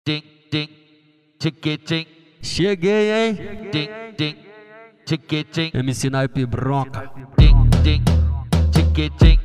Tim, tim, tiquitim. Cheguei, hein? Tim, tim, tiquitim. MC Naipe Bronca. Tim, tim, tiquitim.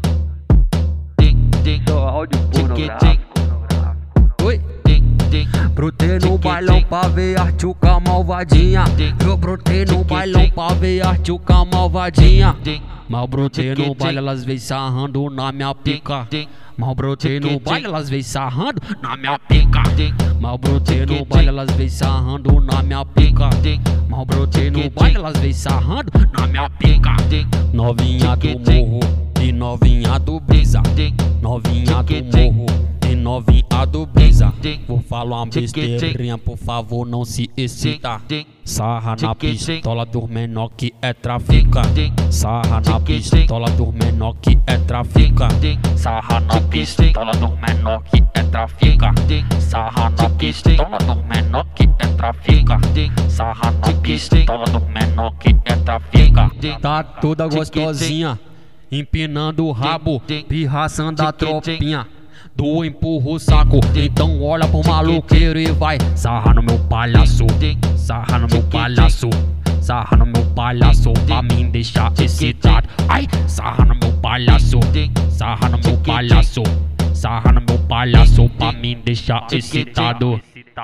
Tim, tim, Do áudio tiquitim. Oi? Tim, tim, Brotei no bailão pra ver a tchuca malvadinha. Eu brotei no bailão pra ver a tchuca malvadinha. tim, Mal brotei no baile, elas vêm sarrando na minha pica. Mal brotei no baile, elas vêm sarrando na minha pica. Mal brotei no baile, elas vêm sarrando na minha pica. Mal brotei no baile, elas vêm sarrando na minha pica. Novinha do morro e novinha do brisa. Novinha do morro e novinha do brisa. Vou falar uma besteirinha, por favor não se excita. Sarra na pistola dos menor que é trafica. Sarra na pistola dos menor que é trafica. Sarra na pistola dos menor que é trafica. Sarra na pistola dos menor que é trafica. Sarra na pistola dos menor que é trafica. Tá toda gostosinha, empinando o rabo, pirraçando a tropinha. Do empurro o saco, então olha pro maluqueiro e vai sarra no meu palhaço, sarra no meu palhaço, sarra no meu palhaço pra mim deixar excitado. Ai, sarra no meu palhaço, sarra no meu palhaço, sarra no meu palhaço pra mim deixar excitado.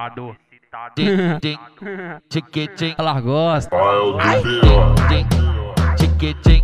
tim, tim, tiquitim. Ela gosta. Tim, tiquitim.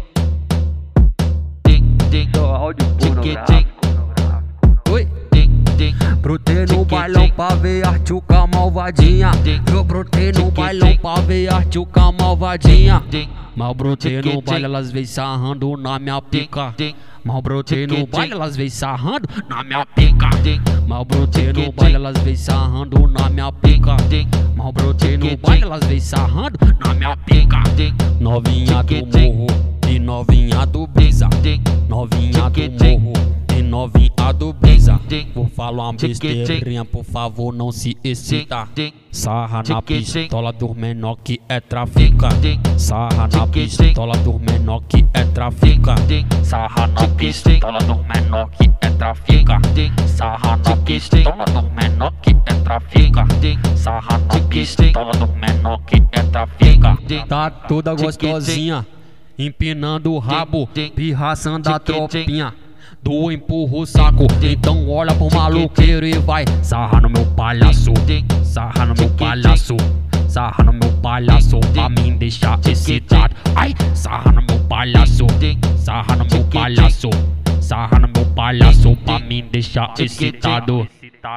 Tim, tim, do áudio tiquitim. Oi? Tim, tim, Brotei no bailão pra ver a tchuca malvadinha. Eu brotei no bailão pra ver a tchuca malvadinha. Mal brotei no baile, elas vêm sarrando na minha pica. Mal brotei no baile, elas vêm sarrando na minha pica. Mal brotei no baile, elas vêm sarrando na minha pica. Mal brotei no baile, elas vêm sarrando na minha pica. Novinha do morro e novinha do brisa. Novinha do morro e novinha do brisa. Vou falar uma besteirinha, por favor não se excita. Sarra na pistola dos menor que é trafica. Sarra na pistola dos menor que é trafica. Sarra na pistola dos menor que é trafica. Sarra na pistola dos menor que é trafica. Sarra na pistola dos menor que é trafica. Tá toda gostosinha, empinando o rabo, pirraçando a tropinha. Do empurro o saco, então olha pro maluqueiro e vai sarra no meu palhaço, sarra no meu palhaço, sarra no meu palhaço pra mim deixar excitado. Ai, sarra no meu palhaço, sarra no meu palhaço, sarra no meu palhaço pra mim deixar excitado.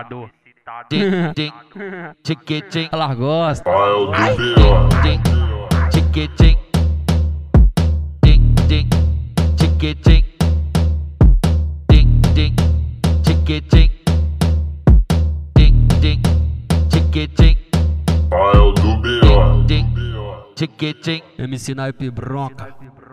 tim, tim, tiquitim. Ela gosta. Tim, tiquitim. Tim, tim, tiquitim. Tim, tim, tiquitim. Tim, tim, tiquitim. File do B.O. Tim, tiquitim. MC Naipe Bronca.